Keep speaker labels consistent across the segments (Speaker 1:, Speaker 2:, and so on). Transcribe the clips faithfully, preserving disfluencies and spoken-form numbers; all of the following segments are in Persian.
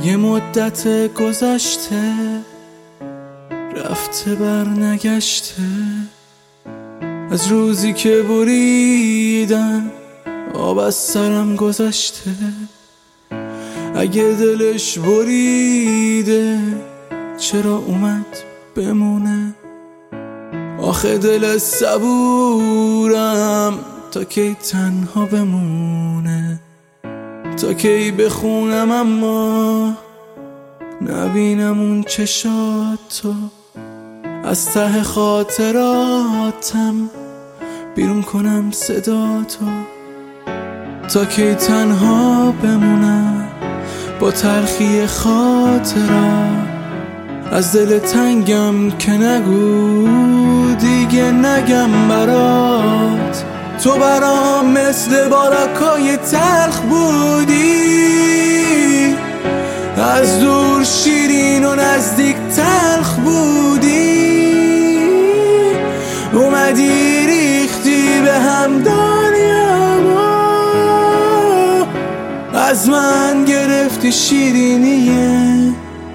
Speaker 1: یه مدت گذشته رفته بر نگشته، از روزی که بریدن آب از سرم گذشته. اگه دلش بریده چرا اومد بمونه؟ آخه دل صبورم تا کی تنها بمونه؟ تا کی بخونم اما نبینم اون چشاتو، از ته خاطراتم بیرون کنم صداتو. تا کی تنها بمونم با تلخی خاطرات، از دل تنگم که نگو دیگه نگم برات. تو برام مثل باراکای تلخ بودی، از دور شیرین و نزدیک تلخ بودی. اومدی ریختی به هم دنیامو، از من گرفتی شیرینی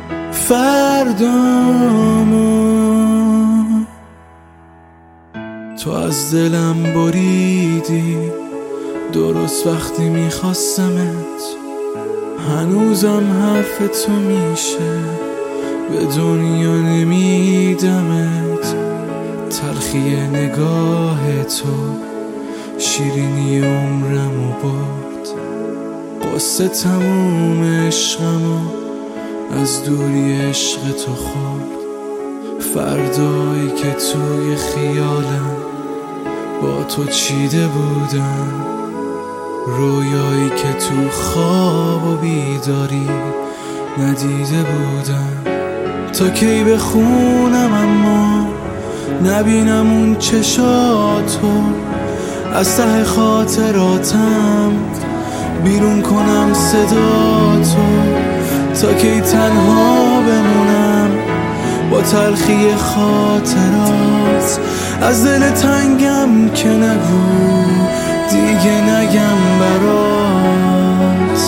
Speaker 1: فردامو. تو از دلم بریدی درست وقتی میخواستمت، هنوزم حرف تو میشه به دنیا نمیدمت. تلخی نگاه تو شیرینی عمرمو برد، قصه تموم عشقمو از دوری عشق تو خورد. فردایی که توی خیالم با تو چیده بودم، رویایی که تو خواب و بیداری ندیده بودم. تا کی بخونم اما نبینم اون چشاتو، از ته خاطراتم بیرون کنم صداتو. تا کی تنها بمونم با تلخی خاطرات، از دل تنگم که نگو دیگه نگم برات.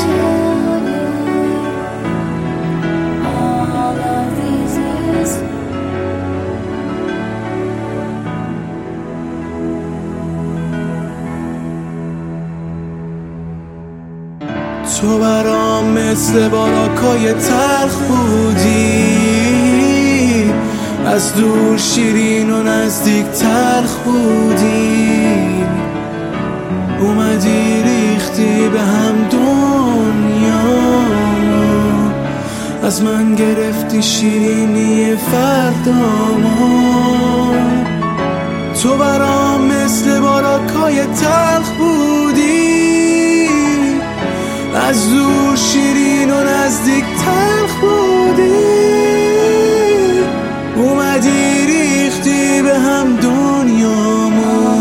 Speaker 1: تو برام مثل باراکای تلخ بودی، از دور شیرین و نزدیک تلخ بودی. اومدی ریختی به هم دنیا، از من گرفتی شیرینی فردامو. تو برام مثل باراکای تلخ بودی، از دور شیرین و نزدیک تلخ بودی. اومدی ریختی به هم دنیامو،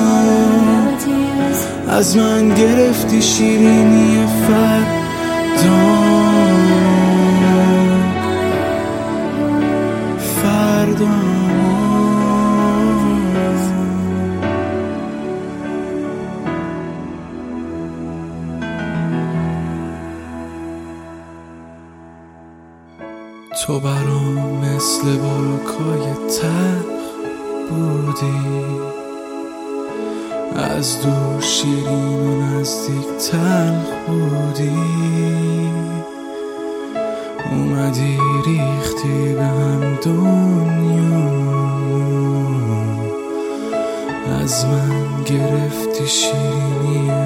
Speaker 1: از من گرفتی شیرینی فردام فردام. تو برام مثل باراکای تلخ بودی، از دور شیرین و نزدیک تلخ بودی. اومدی ریختی به هم دنیا، از من گرفتی شیرینی